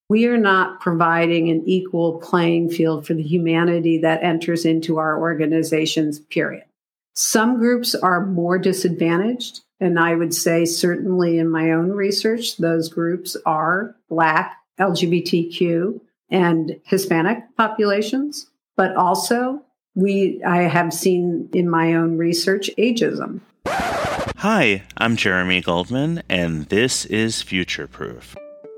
We are not providing an equal playing field for the humanity that enters into our organizations, period. Some groups are more disadvantaged. And I would say, certainly in my own research, those groups are Black, LGBTQ, and Hispanic populations. But also, I have seen in my own research ageism. Hi, I'm Jeremy Goldman, and this is Future Proof.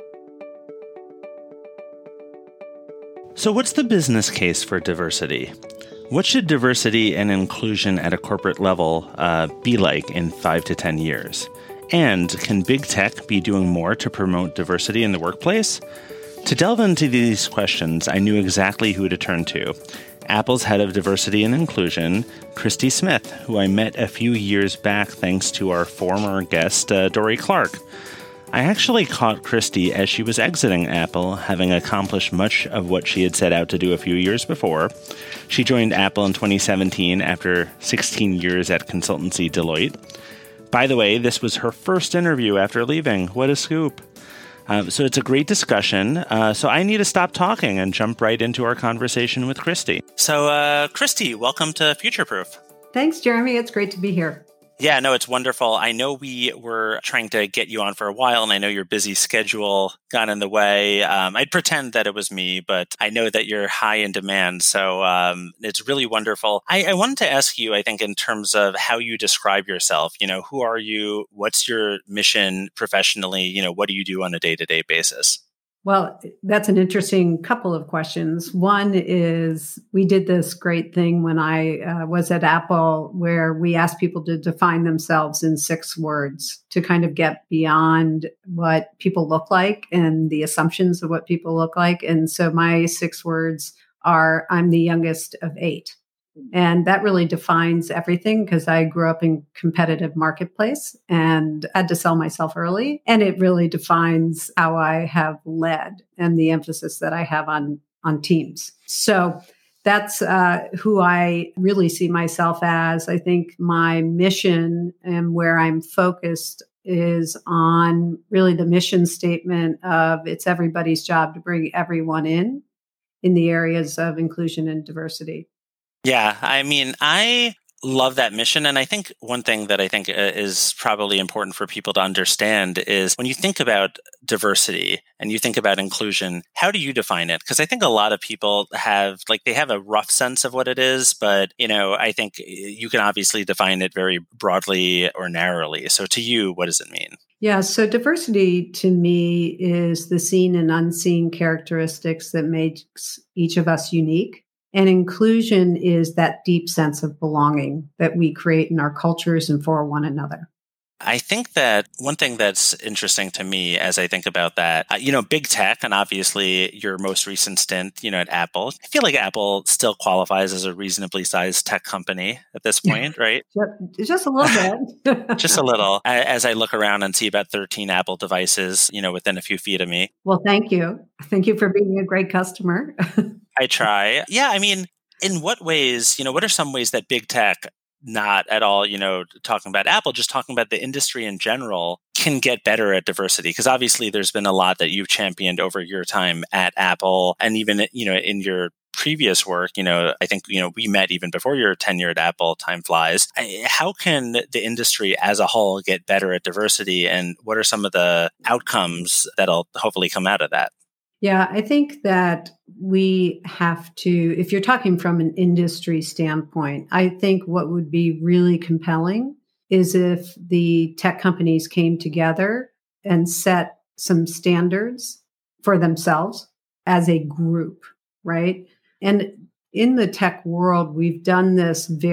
So what's the business case for diversity? What should diversity and inclusion at a corporate level be like in 5 to 10 years? And can big tech be doing more to promote diversity in the workplace? To delve into these questions, I knew exactly who to turn to. Apple's head of diversity and inclusion, Christy Smith, who I met a few years back thanks to our former guest, Dorie Clark. I actually caught Christy as she was exiting Apple, having accomplished much of what she had set out to do a few years before. She joined Apple in 2017 after 16 years at consultancy Deloitte. By the way, this was her first interview after leaving. What a scoop. So it's a great discussion. So I need to stop talking and jump right into our conversation with Christy. So Christy, welcome to Future Proof. Thanks, Jeremy. It's great to be here. Yeah, no, it's wonderful. I know we were trying to get you on for a while, and I know your busy schedule got in the way. I'd pretend that it was me, but I know that you're high in demand. So it's really wonderful. I wanted to ask you, I think, in terms of how you describe yourself, who are you? What's your mission professionally? What do you do on a day-to-day basis? Well, that's an interesting couple of questions. One is we did this great thing when I was at Apple where we asked people to define themselves in 6 words to kind of get beyond what people look like and the assumptions of what people look like. And so my 6 words are, I'm the youngest of 8. And that really defines everything because I grew up in competitive marketplace and had to sell myself early. And it really defines how I have led and the emphasis that I have on teams. So that's who I really see myself as. I think my mission and where I'm focused is on really the mission statement of it's everybody's job to bring everyone in the areas of inclusion and diversity. Yeah, I mean, I love that mission. And I think one thing that I think is probably important for people to understand is when you think about diversity and you think about inclusion, how do you define it? Because I think a lot of people they have a rough sense of what it is, but, I think you can obviously define it very broadly or narrowly. So to you, what does it mean? Yeah, so diversity to me is the seen and unseen characteristics that makes each of us unique. And inclusion is that deep sense of belonging that we create in our cultures and for one another. I think that one thing that's interesting to me as I think about that, big tech, and obviously your most recent stint, at Apple, I feel like Apple still qualifies as a reasonably sized tech company at this point, right? Just a little bit. Just a little. As I look around and see about 13 Apple devices, within a few feet of me. Well, thank you. Thank you for being a great customer. I try. Yeah, I mean, in what ways, what are some ways that big tech, not at all, talking about Apple, just talking about the industry in general, can get better at diversity? Because obviously there's been a lot that you've championed over your time at Apple and even, in your previous work, I think, we met even before your tenure at Apple, time flies. How can the industry as a whole get better at diversity? And what are some of the outcomes that'll hopefully come out of that? Yeah, I think that we have to, if you're talking from an industry standpoint, I think what would be really compelling is if the tech companies came together and set some standards for themselves as a group, right? And in the tech world, we've done this in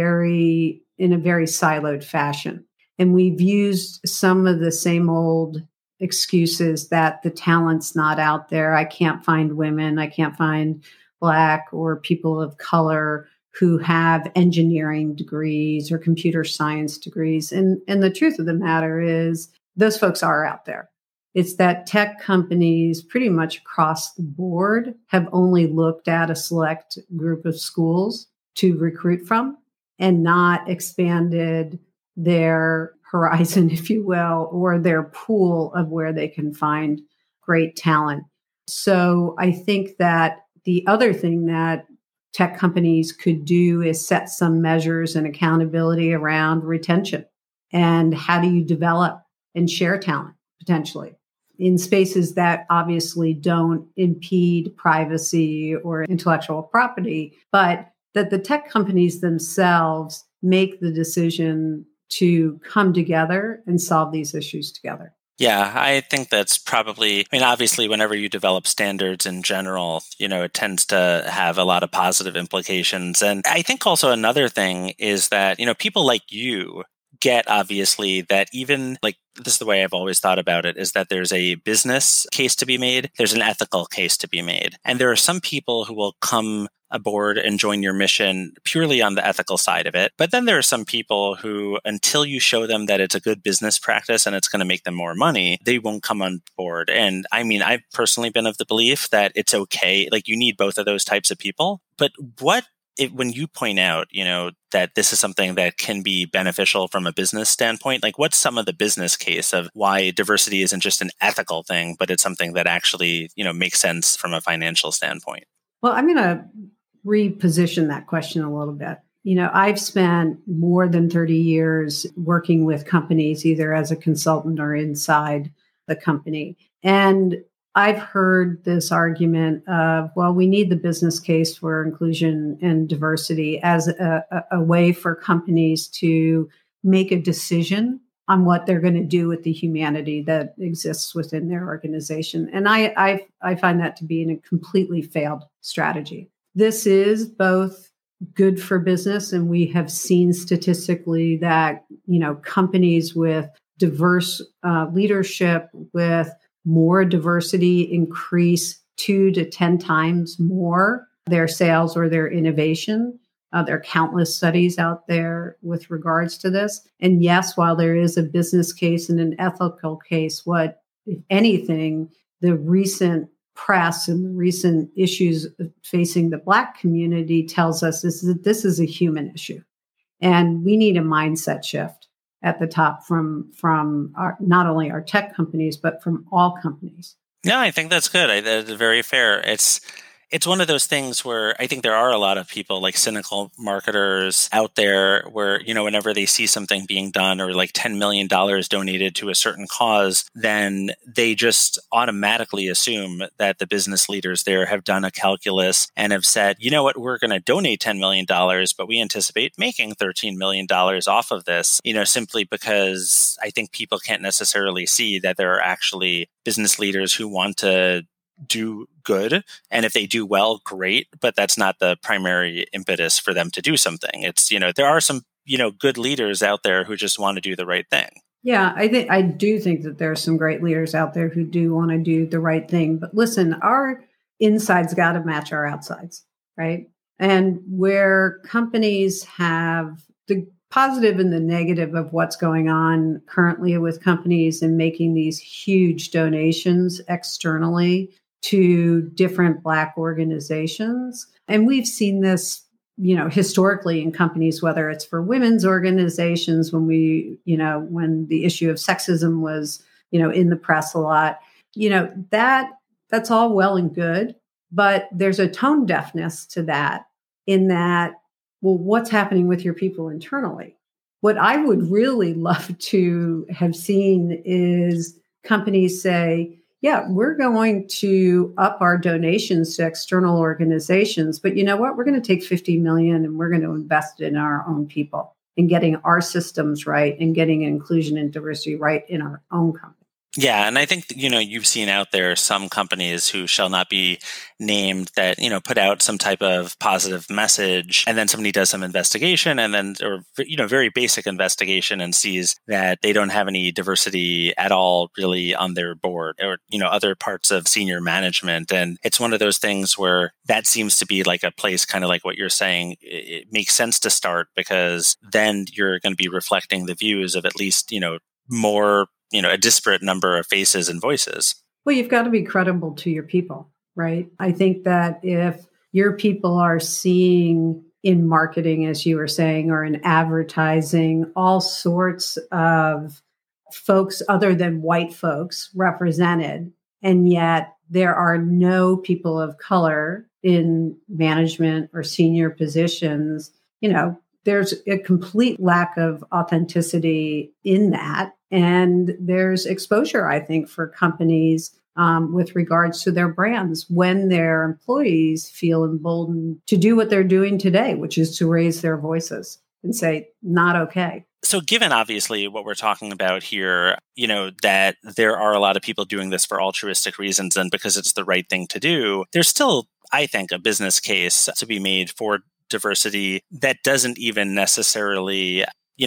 a very siloed fashion. And we've used some of the same old excuses that the talent's not out there. I can't find women. I can't find Black or people of color who have engineering degrees or computer science degrees. And the truth of the matter is those folks are out there. It's that tech companies pretty much across the board have only looked at a select group of schools to recruit from and not expanded their horizon, if you will, or their pool of where they can find great talent. So I think that the other thing that tech companies could do is set some measures and accountability around retention. And how do you develop and share talent potentially in spaces that obviously don't impede privacy or intellectual property, but that the tech companies themselves make the decision to come together and solve these issues together. Yeah, I think that's probably, I mean, obviously, whenever you develop standards in general, it tends to have a lot of positive implications. And I think also another thing is that, people like you get obviously that even like this is the way I've always thought about it is that there's a business case to be made. There's an ethical case to be made. And there are some people who will come aboard and join your mission purely on the ethical side of it. But then there are some people who, until you show them that it's a good business practice and it's going to make them more money, they won't come on board. And I mean, I've personally been of the belief that it's okay. Like you need both of those types of people. But when you point out, that this is something that can be beneficial from a business standpoint, like what's some of the business case of why diversity isn't just an ethical thing, but it's something that actually, makes sense from a financial standpoint? Well, I'm going to reposition that question a little bit. I've spent more than 30 years working with companies, either as a consultant or inside the company. And I've heard this argument of, well, we need the business case for inclusion and diversity as a way for companies to make a decision on what they're going to do with the humanity that exists within their organization. And I find that to be a completely failed strategy. This is both good for business, and we have seen statistically that, companies with diverse leadership, with more diversity, increase 2 to 10 times more their sales or their innovation. There are countless studies out there with regards to this. And yes, while there is a business case and an ethical case, what, if anything, the recent press and the recent issues facing the Black community tells us is that this is a human issue. And we need a mindset shift at the top from not only our tech companies, but from all companies. Yeah, I think that's good. That's very fair. It's one of those things where I think there are a lot of people like cynical marketers out there where, whenever they see something being done or like $10 million donated to a certain cause, then they just automatically assume that the business leaders there have done a calculus and have said, you know what, we're going to donate $10 million, but we anticipate making $13 million off of this, simply because I think people can't necessarily see that there are actually business leaders who want to do good. And if they do well, great. But that's not the primary impetus for them to do something. It's, there are some, good leaders out there who just want to do the right thing. Yeah, I do think that there are some great leaders out there who do want to do the right thing. But listen, our insides got to match our outsides, right? And where companies have the positive and the negative of what's going on currently with companies and making these huge donations externally to different Black organizations. And we've seen this, historically in companies, whether it's for women's organizations, when when the issue of sexism was, in the press a lot, that's all well and good, but there's a tone deafness to that in that, well, what's happening with your people internally? What I would really love to have seen is companies say, yeah, we're going to up our donations to external organizations, but you know what? We're going to take $50 million and we're going to invest it in our own people and getting our systems right and getting inclusion and diversity right in our own company. Yeah. And I think, you've seen out there some companies who shall not be named that, put out some type of positive message and then somebody does some investigation and then, or, very basic investigation and sees that they don't have any diversity at all really on their board or, other parts of senior management. And it's one of those things where that seems to be like a place kind of like what you're saying. It makes sense to start because then you're going to be reflecting the views of at least, more a disparate number of faces and voices. Well, you've got to be credible to your people, right? I think that if your people are seeing in marketing, as you were saying, or in advertising, all sorts of folks other than white folks represented, and yet there are no people of color in management or senior positions, there's a complete lack of authenticity in that. And there's exposure, I think, for companies with regards to their brands when their employees feel emboldened to do what they're doing today, which is to raise their voices and say, not okay. So given obviously what we're talking about here, that there are a lot of people doing this for altruistic reasons and because it's the right thing to do, there's still, I think, a business case to be made for diversity that doesn't even necessarily,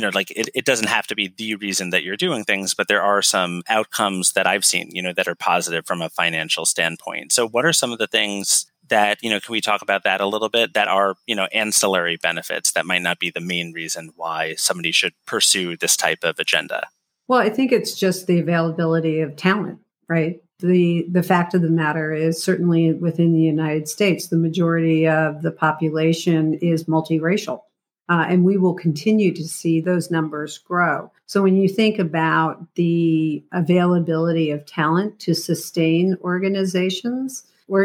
it doesn't have to be the reason that you're doing things, but there are some outcomes that I've seen, that are positive from a financial standpoint. So what are some of the things that, can we talk about that a little bit, that are, ancillary benefits that might not be the main reason why somebody should pursue this type of agenda? Well, I think it's just the availability of talent, right? The fact of the matter is, certainly within the United States, the majority of the population is multiracial. And we will continue to see those numbers grow. So when you think about the availability of talent to sustain organizations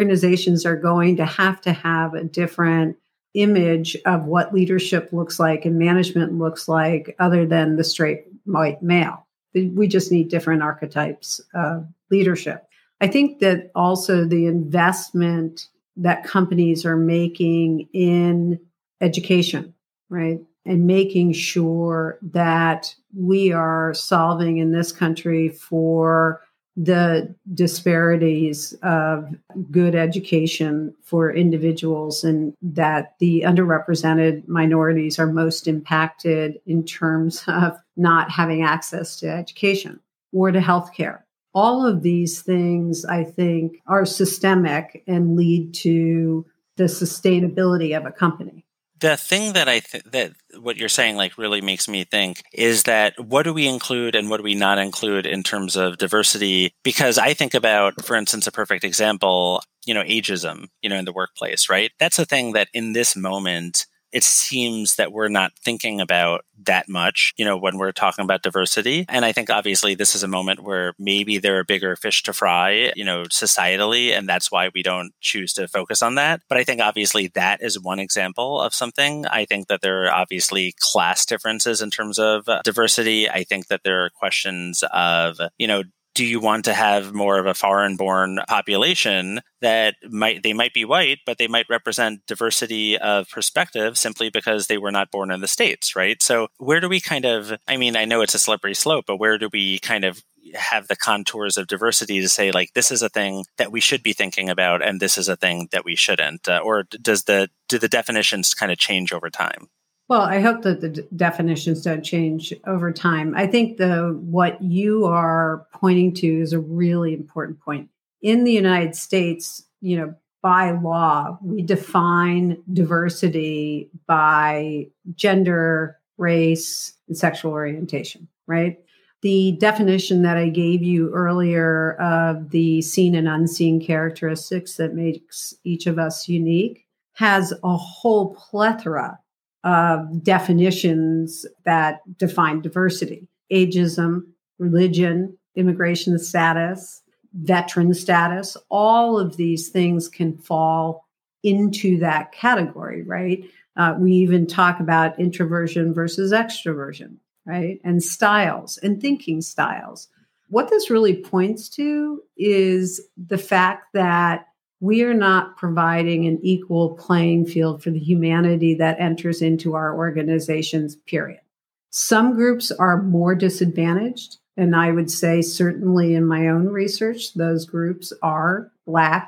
are going to have a different image of what leadership looks like and management looks like other than the straight white male. We just need different archetypes of leadership. I think that also the investment that companies are making in education, right? And making sure that we are solving in this country for the disparities of good education for individuals, and that the underrepresented minorities are most impacted in terms of not having access to education or to healthcare. All of these things, I think, are systemic and lead to the sustainability of a company. The thing that that what you're saying really makes me think is that what do we include and what do we not include in terms of diversity? Because I think about, for instance, a perfect example, ageism, in the workplace, right? That's a thing that in this moment, it seems that we're not thinking about that much, when we're talking about diversity. And I think obviously this is a moment where maybe there are bigger fish to fry, societally, and that's why we don't choose to focus on that. But I think obviously that is one example of something. I think that there are obviously class differences in terms of diversity. I think that there are questions of, do you want to have more of a foreign-born population that might be white, but they might represent diversity of perspective simply because they were not born in the States, right? So where do we I know it's a slippery slope, but where do we kind of have the contours of diversity to say, this is a thing that we should be thinking about and this is a thing that we shouldn't? Or do the definitions kind of change over time? Well, I hope that the definitions don't change over time. I think what you are pointing to is a really important point. In the United States, by law, we define diversity by gender, race, and sexual orientation, right? The definition that I gave you earlier of the seen and unseen characteristics that makes each of us unique has a whole plethora of definitions that define diversity: ageism, religion, immigration status, veteran status. All of these things can fall into that category, right? We even talk about introversion versus extroversion, right? And styles and thinking styles. What this really points to is the fact that we are not providing an equal playing field for the humanity that enters into our organizations, period. Some groups are more disadvantaged, and I would say certainly in my own research, those groups are Black,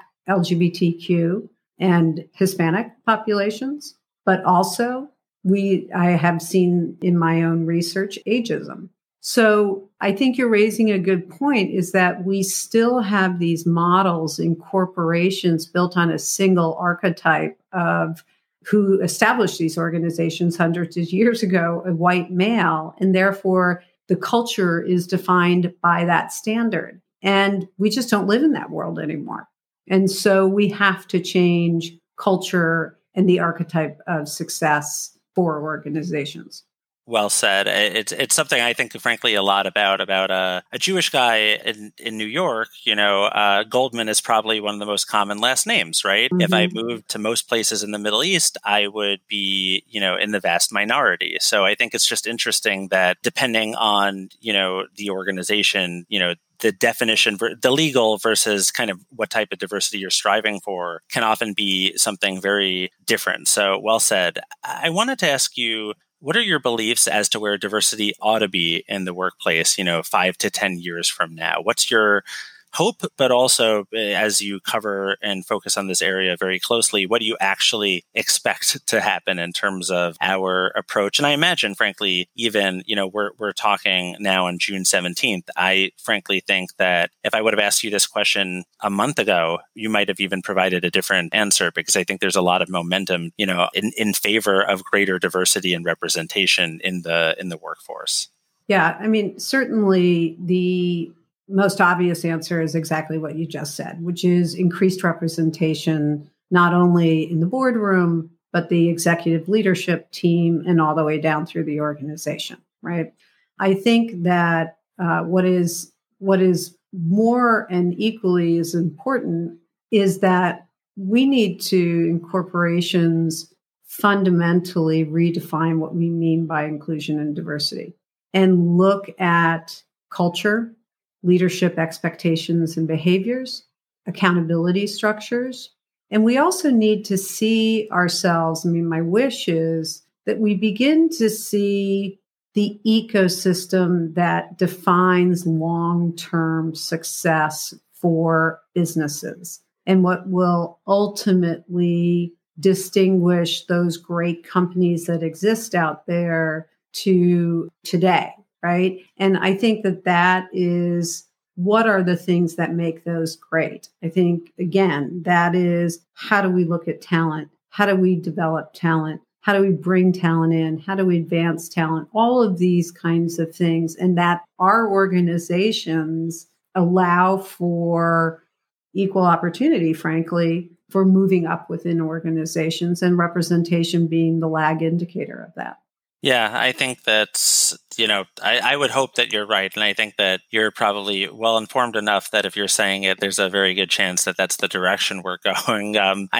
LGBTQ, and Hispanic populations. But also, I have seen in my own research ageism. So I think you're raising a good point, is that we still have these models in corporations built on a single archetype of who established these organizations hundreds of years ago, a white male, and therefore the culture is defined by that standard. And we just don't live in that world anymore. And so we have to change culture and the archetype of success for organizations. Well said. It's something I think, frankly, a lot about a Jewish guy in New York. Goldman is probably one of the most common last names, right? Mm-hmm. If I moved to most places in the Middle East, I would be, in the vast minority. So I think it's just interesting that depending on, the organization, the definition, the legal versus kind of what type of diversity you're striving for can often be something very different. So well said. I wanted to ask you, what are your beliefs as to where diversity ought to be in the workplace, 5 to 10 years from now? What's your hope, but also as you cover and focus on this area very closely, what do you actually expect to happen in terms of our approach? And I imagine, frankly, even, we're talking now on June 17th. I frankly think that if I would have asked you this question a month ago, you might have even provided a different answer, because I think there's a lot of momentum, in favor of greater diversity and representation in the workforce. Yeah, I mean, certainly the most obvious answer is exactly what you just said, which is increased representation, not only in the boardroom, but the executive leadership team and all the way down through the organization, right? I think that what is more and equally as important is that we need to, in corporations, fundamentally redefine what we mean by inclusion and diversity and look at culture, leadership expectations and behaviors, accountability structures. And we also need to see ourselves. I mean, my wish is that we begin to see the ecosystem that defines long-term success for businesses and what will ultimately distinguish those great companies that exist out there to today. Right. And I think that is what are the things that make those great. I think, again, that is, how do we look at talent? How do we develop talent? How do we bring talent in? How do we advance talent? All of these kinds of things. And that our organizations allow for equal opportunity, frankly, for moving up within organizations, and representation being the lag indicator of that. Yeah, I think that's, I would hope that you're right. And I think that you're probably well informed enough that if you're saying it, there's a very good chance that that's the direction we're going.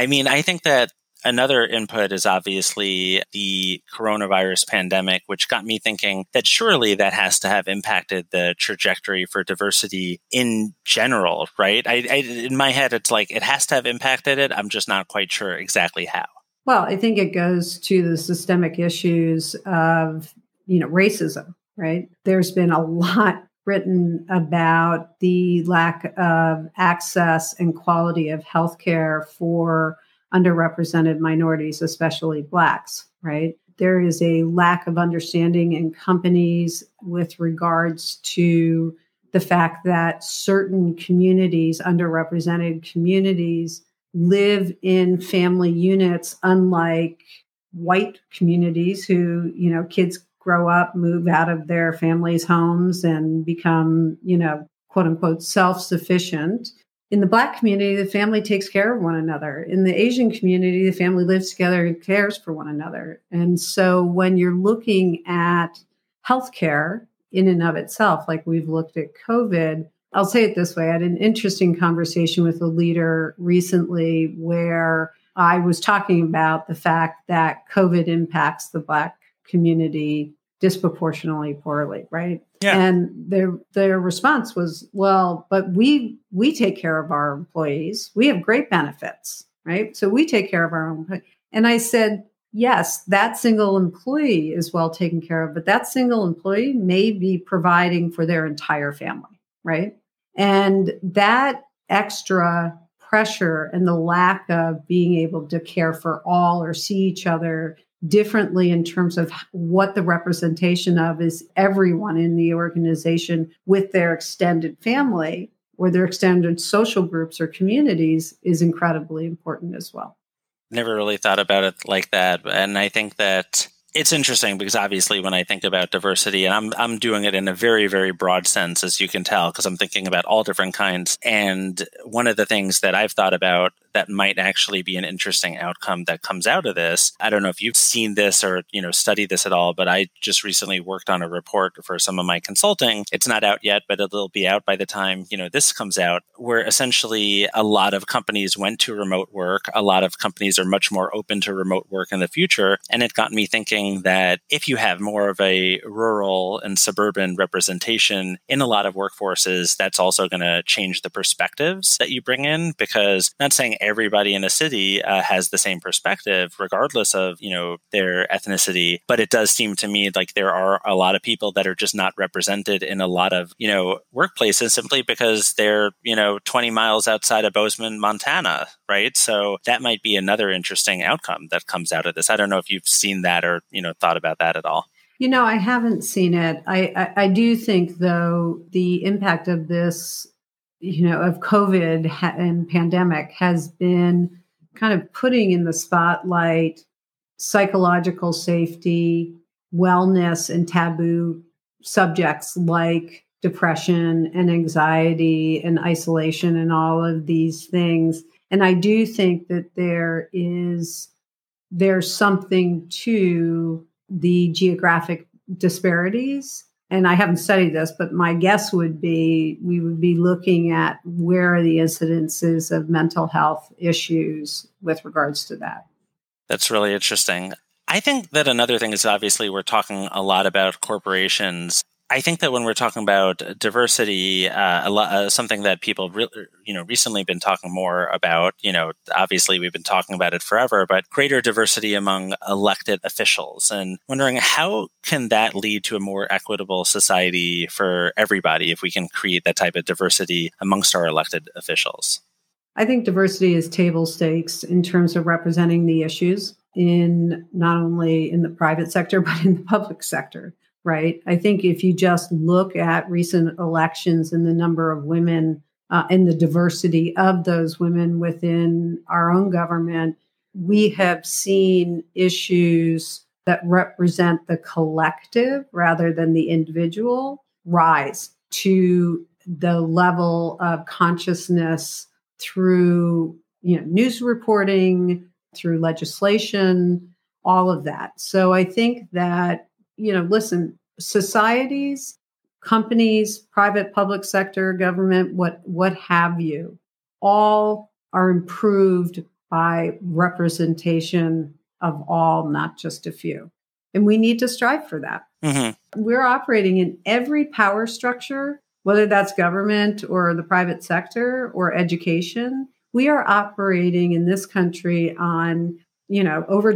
I think that another input is obviously the coronavirus pandemic, which got me thinking that surely that has to have impacted the trajectory for diversity in general, right? In my head, it's like it has to have impacted it. I'm just not quite sure exactly how. Well, I think it goes to the systemic issues of, racism, right? There's been a lot written about the lack of access and quality of healthcare for underrepresented minorities, especially Blacks, right? There is a lack of understanding in companies with regards to the fact that certain communities, underrepresented communities, live in family units, unlike white communities who, kids grow up, move out of their families' homes and become, quote unquote, self-sufficient. In the Black community, the family takes care of one another. In the Asian community, the family lives together and cares for one another. And so when you're looking at healthcare in and of itself, like we've looked at COVID, I'll say it this way. I had an interesting conversation with a leader recently where I was talking about the fact that COVID impacts the Black community disproportionately poorly, right? Yeah. And their response was, well, but we take care of our employees. We have great benefits, right? So we take care of our own. And I said, yes, that single employee is well taken care of, but that single employee may be providing for their entire family, right? And that extra pressure and the lack of being able to care for all or see each other differently in terms of what the representation of is everyone in the organization with their extended family or their extended social groups or communities is incredibly important as well. Never really thought about it like that. And I think that it's interesting because obviously when I think about diversity, and I'm doing it in a very, very broad sense, as you can tell, because I'm thinking about all different kinds. And one of the things that I've thought about that might actually be an interesting outcome that comes out of this. I don't know if you've seen this or, studied this at all, but I just recently worked on a report for some of my consulting. It's not out yet, but it'll be out by the time, this comes out, where essentially a lot of companies went to remote work. A lot of companies are much more open to remote work in the future. And it got me thinking that if you have more of a rural and suburban representation in a lot of workforces, that's also going to change the perspectives that you bring in, because not saying everybody in a city has the same perspective, regardless of, their ethnicity. But it does seem to me like there are a lot of people that are just not represented in a lot of, workplaces simply because they're, 20 miles outside of Bozeman, Montana, right? So that might be another interesting outcome that comes out of this. I don't know if you've seen that or, thought about that at all. I haven't seen it. I do think, though, the impact of this, of COVID and pandemic has been kind of putting in the spotlight psychological safety, wellness, and taboo subjects like depression and anxiety and isolation and all of these things. And I do think that there's something to the geographic disparities. And I haven't studied this, but my guess would be we would be looking at where are the incidences of mental health issues with regards to that. That's really interesting. I think that another thing is, obviously we're talking a lot about corporations. I think that when we're talking about diversity, something that people recently been talking more about, obviously we've been talking about it forever, but greater diversity among elected officials, and wondering how can that lead to a more equitable society for everybody if we can create that type of diversity amongst our elected officials? I think diversity is table stakes in terms of representing the issues in not only in the private sector, but in the public sector. Right. I think if you just look at recent elections and the number of women and the diversity of those women within our own government, we have seen issues that represent the collective rather than the individual rise to the level of consciousness through, news reporting, through legislation, all of that. So I think that, listen, societies, companies, private, public sector, government, what have you, all are improved by representation of all, not just a few. And we need to strive for that. Mm-hmm. We're operating in every power structure, whether that's government or the private sector or education. We are operating in this country on over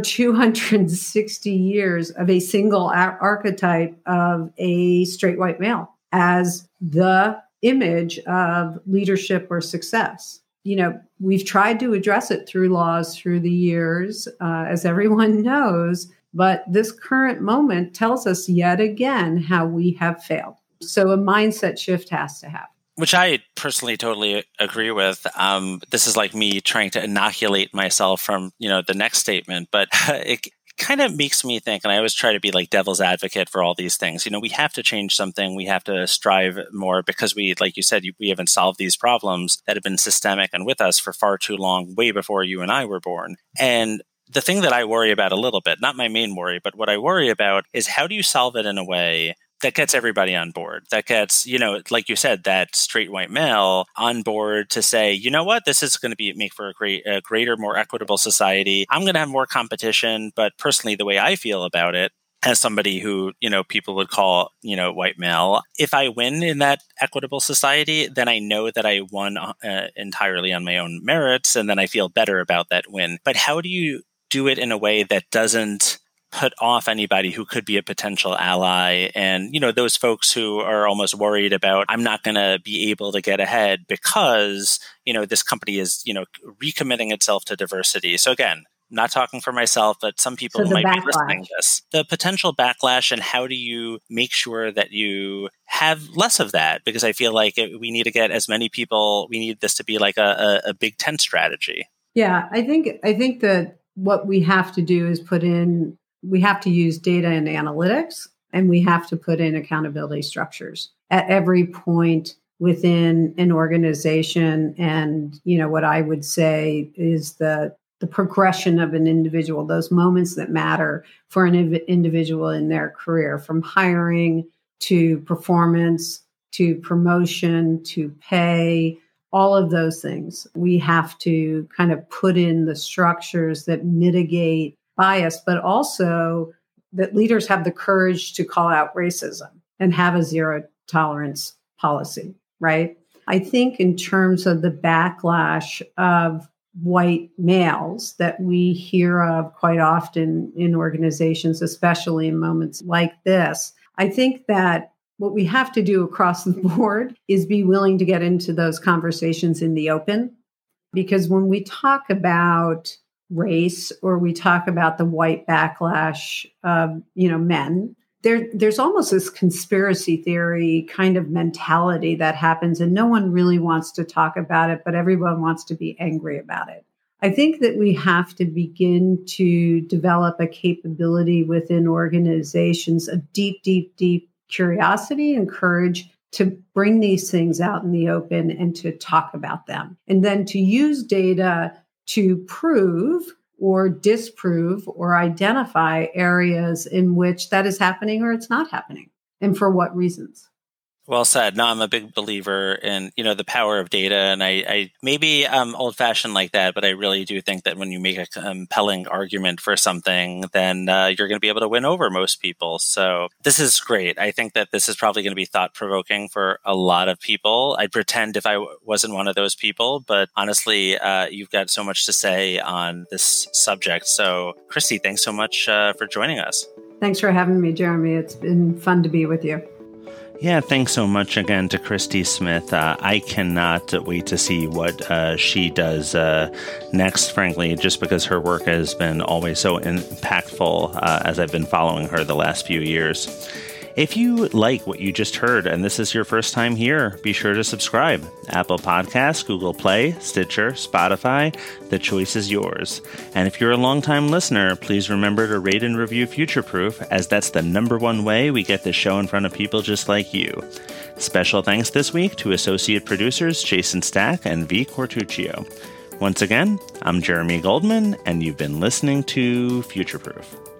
260 years of a single archetype of a straight white male as the image of leadership or success. We've tried to address it through laws through the years, as everyone knows, but this current moment tells us yet again how we have failed. So a mindset shift has to happen. Which I personally totally agree with. This is like me trying to inoculate myself from, the next statement, but it kind of makes me think, and I always try to be like devil's advocate for all these things. We have to change something. We have to strive more because we, like you said, we haven't solved these problems that have been systemic and with us for far too long, way before you and I were born. And the thing that I worry about a little bit, not my main worry, but what I worry about is how do you solve it in a way that gets everybody on board, that gets, like you said, that straight white male on board to say, what, this is going to make for a greater, more equitable society. I'm going to have more competition, but personally, the way I feel about it, as somebody who, people would call, white male, if I win in that equitable society, then I know that I won entirely on my own merits, and then I feel better about that win. But how do you do it in a way that doesn't put off anybody who could be a potential ally, and those folks who are almost worried about, I'm not going to be able to get ahead because this company is recommitting itself to diversity. So again, not talking for myself, but some people who might be listening to this, the potential backlash, and how do you make sure that you have less of that? Because I feel like we need to get as many people. We need this to be like a big tent strategy. Yeah, I think that what we have to do is we have to use data and analytics, and we have to put in accountability structures at every point within an organization. And, what I would say is the progression of an individual, those moments that matter for an individual in their career, from hiring to performance to promotion to pay, all of those things. We have to kind of put in the structures that mitigate bias, but also that leaders have the courage to call out racism and have a zero tolerance policy, right? I think in terms of the backlash of white males that we hear of quite often in organizations, especially in moments like this, I think that what we have to do across the board is be willing to get into those conversations in the open. Because when we talk about race or we talk about the white backlash of, men, there's almost this conspiracy theory kind of mentality that happens, and no one really wants to talk about it, but everyone wants to be angry about it. I think that we have to begin to develop a capability within organizations of deep, deep, deep curiosity and courage to bring these things out in the open and to talk about them. And then to use data to prove or disprove or identify areas in which that is happening or it's not happening, and for what reasons. Well said. No, I'm a big believer in, the power of data. And I maybe I'm old fashioned like that, but I really do think that when you make a compelling argument for something, then you're going to be able to win over most people. So this is great. I think that this is probably going to be thought provoking for a lot of people. I'd pretend if I wasn't one of those people, but honestly, you've got so much to say on this subject. So Christy, thanks so much for joining us. Thanks for having me, Jeremy. It's been fun to be with you. Yeah, thanks so much again to Christy Smith. I cannot wait to see what she does next, frankly, just because her work has been always so impactful as I've been following her the last few years. If you like what you just heard and this is your first time here, be sure to subscribe. Apple Podcasts, Google Play, Stitcher, Spotify, the choice is yours. And if you're a longtime listener, please remember to rate and review Future Proof, as that's the #1 way we get this show in front of people just like you. Special thanks this week to associate producers Jason Stack and V. Cortuccio. Once again, I'm Jeremy Goldman, and you've been listening to Future Proof.